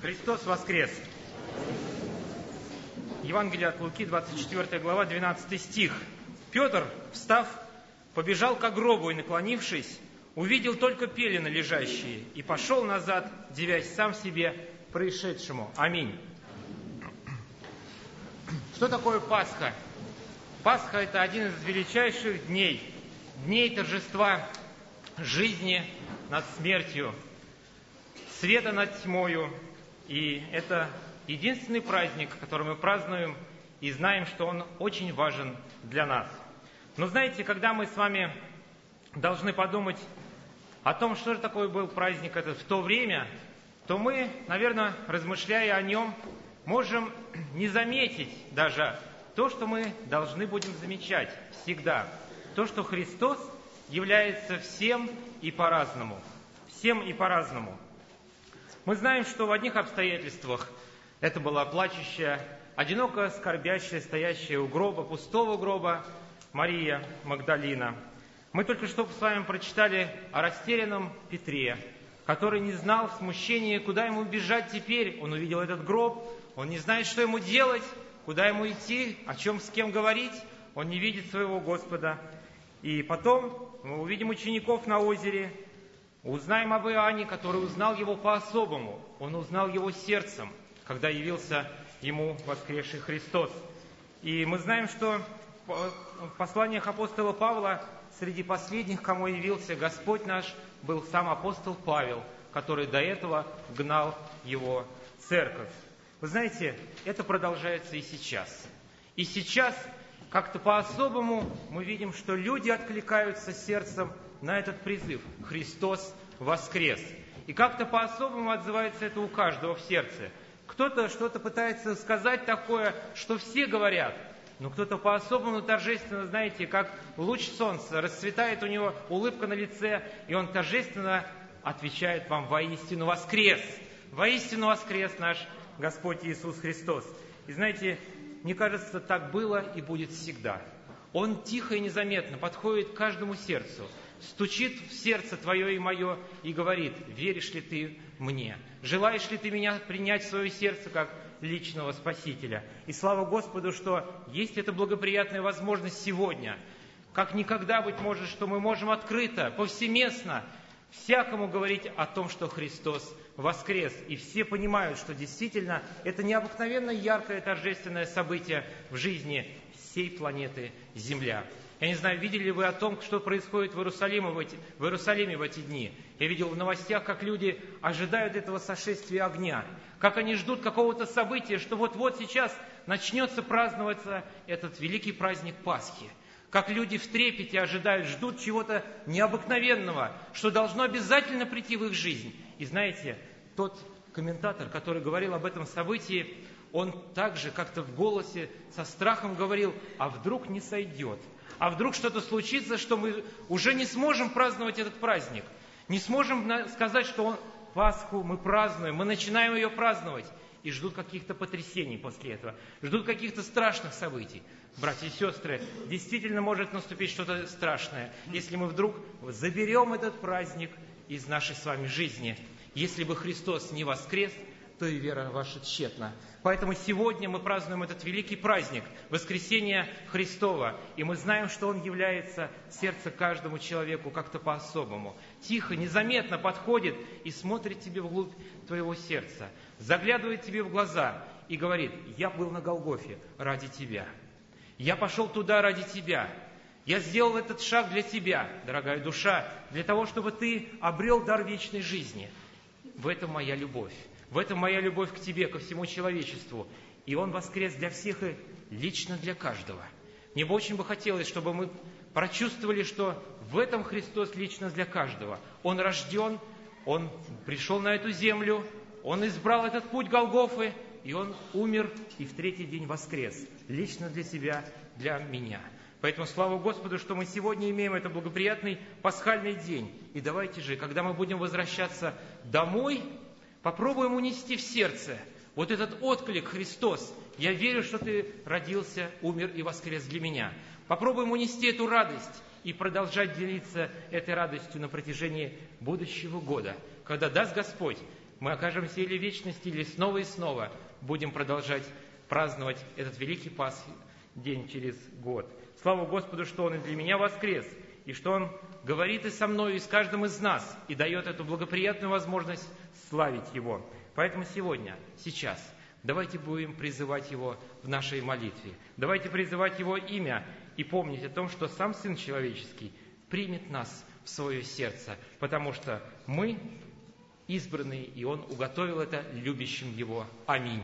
Христос воскрес! Евангелие от Луки, 24 глава, 12 стих. Петр, встав, побежал к гробу и, наклонившись, увидел только пелены лежащие и пошел назад, дивясь сам себе происшедшему. Аминь. Что такое Пасха? Пасха – это один из величайших дней торжества жизни над смертью, света над тьмою. И это единственный праздник, который мы празднуем и знаем, что он очень важен для нас. Но знаете, когда мы с вами должны подумать о том, что же такое был праздник этот в то время, то мы, наверное, размышляя о нем, можем не заметить даже то, что мы должны будем замечать всегда. То, что Христос является всем и по-разному. Всем и по-разному. Мы знаем, что в одних обстоятельствах это была плачущая, одиноко скорбящая, стоящая у гроба, пустого гроба Мария Магдалина. Мы только что с вами прочитали о растерянном Петре, который не знал в смущении, куда ему бежать теперь. Он увидел этот гроб, он не знает, что ему делать, куда ему идти, о чем с кем говорить. Он не видит своего Господа. И потом мы увидим учеников на озере, узнаем об Иоанне, который узнал его по-особому. Он узнал его сердцем, когда явился ему воскресший Христос. И мы знаем, что в посланиях апостола Павла среди последних, кому явился Господь наш, был сам апостол Павел, который до этого гнал его церковь. Вы знаете, это продолжается и сейчас. И сейчас как-то по-особому мы видим, что люди откликаются сердцем на этот призыв. Христос воскрес. И как-то по-особому отзывается это у каждого в сердце. Кто-то что-то пытается сказать такое, что все говорят, но кто-то по-особому торжественно, знаете, как луч солнца, расцветает у него улыбка на лице, и он торжественно отвечает вам: воистину воскрес! Воистину воскрес наш Господь Иисус Христос. И знаете, мне кажется, так было и будет всегда. Он тихо и незаметно подходит к каждому сердцу, стучит в сердце твое и мое и говорит: веришь ли ты мне? Желаешь ли ты меня принять в свое сердце как личного Спасителя? И слава Господу, что есть эта благоприятная возможность сегодня. Как никогда, быть может, что мы можем открыто, повсеместно всякому говорить о том, что Христос воскрес. И все понимают, что действительно это необыкновенно яркое торжественное событие в жизни всей планеты Земля. Я не знаю, видели ли вы о том, что происходит в Иерусалиме в эти дни. Я видел в новостях, как люди ожидают этого сошествия огня, как они ждут какого-то события, что вот-вот сейчас начнется праздноваться этот великий праздник Пасхи. Как люди в трепете ожидают, ждут чего-то необыкновенного, что должно обязательно прийти в их жизнь. И знаете, тот комментатор, который говорил об этом событии, он также как-то в голосе со страхом говорил: а вдруг не сойдет? А вдруг что-то случится, что мы уже не сможем праздновать этот праздник? Не сможем сказать, что Пасху мы празднуем, мы начинаем ее праздновать. И ждут каких-то потрясений после этого, ждут каких-то страшных событий. Братья и сестры, действительно может наступить что-то страшное, если мы вдруг заберем этот праздник из нашей с вами жизни. Если бы Христос не воскрес, то и вера ваша тщетна. Поэтому сегодня мы празднуем этот великий праздник, воскресения Христова. И мы знаем, что Он является в сердце каждому человеку как-то по-особому. Тихо, незаметно подходит и смотрит тебе вглубь твоего сердца, заглядывает тебе в глаза и говорит: я был на Голгофе ради тебя. Я пошел туда ради тебя. Я сделал этот шаг для тебя, дорогая душа, для того, чтобы ты обрел дар вечной жизни. В этом моя любовь. В этом моя любовь к тебе, ко всему человечеству. И Он воскрес для всех и лично для каждого. Мне бы очень хотелось, чтобы мы прочувствовали, что в этом Христос лично для каждого. Он рожден, Он пришел на эту землю, Он избрал этот путь Голгофы, и Он умер, и в третий день воскрес. Лично для тебя, для меня. Поэтому слава Господу, что мы сегодня имеем этот благоприятный пасхальный день. И давайте же, когда мы будем возвращаться домой, попробуем унести в сердце вот этот отклик: Христос, я верю, что Ты родился, умер и воскрес для меня. Попробуем унести эту радость и продолжать делиться этой радостью на протяжении будущего года, когда даст Господь, мы окажемся или в вечности, или снова и снова будем продолжать праздновать этот великий Пасхи день через год. Слава Господу, что Он и для меня воскрес, и что Он говорит и со мной, и с каждым из нас, и дает эту благоприятную возможность славить Его. Поэтому сегодня, сейчас, давайте будем призывать Его в нашей молитве. Давайте призывать Его имя и помнить о том, что сам Сын Человеческий примет нас в свое сердце, потому что мы избранные, и Он уготовил это любящим Его. Аминь.